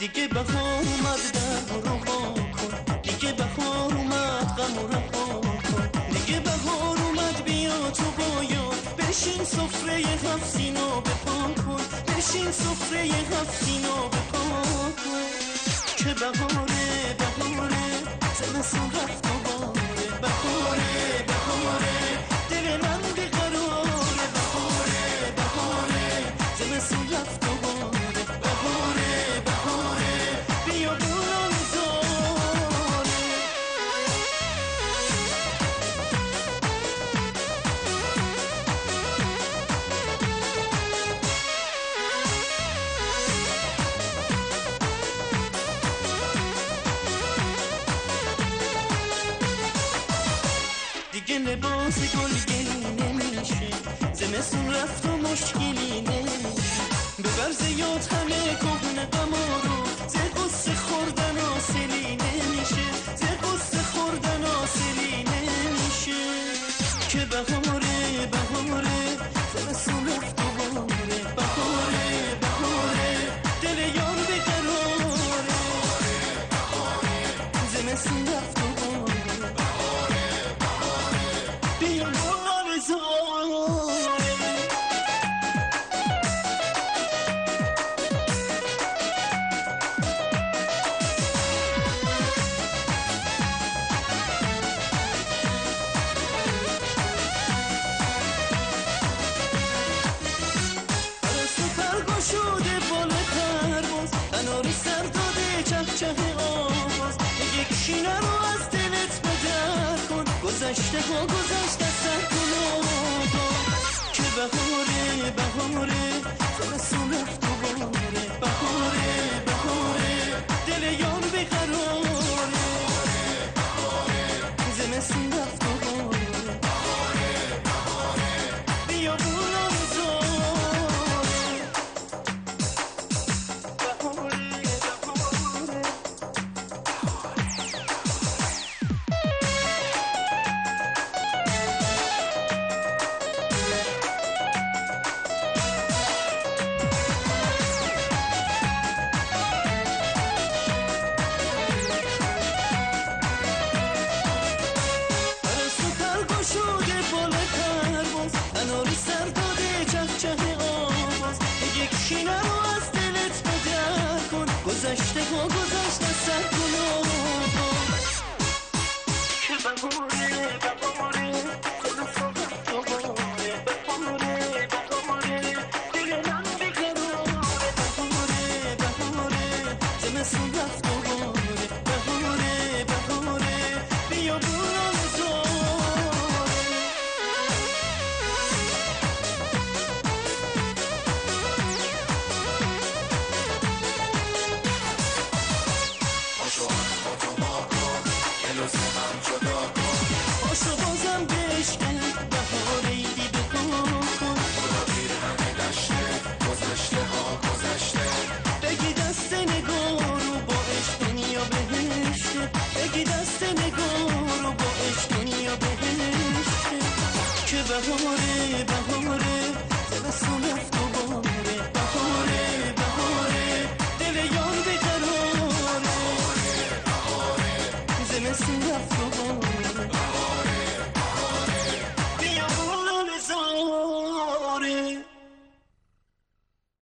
دیگه بهار اومد در رو کن، دیگه بهار اومد غم و رها کن، دیگه بهار اومد بیا تو باید بشین سفره هفت سینو بپا کن، بشین سفره هفت سینو بپا کن که بهاره بهاره زمستون رفت و باره بهاره بهاره دل من بیقراره بهاره بهاره زمستون رفت و باره بهاره بهاره بیا بولان زاره دیگه لباس گلگلی نمیشه، زمستون رفت و مشکلی نمیشه، ببر زیاد همه کهنه غما رو، ز قصه خوردن حاصلی نمیشه، ز قصه خوردن حاصلی نمیشه که بهاره بهاره زمستون رفت و باره بهاره بهاره دل یار بیقراره زمستون رفت و باره بیا آرزوی شده بالا پرواز اناری سر داده چهچه آواز یک شینه رو از دلت بدر کن گذشته ها گذشته سر کن آقا که بهاره بهاره زمستون رفت و باره بهاره بهاره دل یار بیقراره زمستون رفت و باره بیا بولان شده بالا پرواز اناری سر داده چهچه آواز یک شینه رو از دلت بدر کن گذشته ها گذشته سر کن آقا که بهاره بهاره زمستون رفت و باره بهاره بهاره دل من بیقراره بهاره بهاره زمستون رفت و باره بهاره بهاره بیا بولان باشو بازم بشکن بهاره ایدی بکن کن برو دیر همه دشته گذشته ها گذشته بگی دست نگاه رو با عشق دنیا بهشته بگی دست نگاه رو با عشق دنیا بهشته که بهاره بهاره زمستون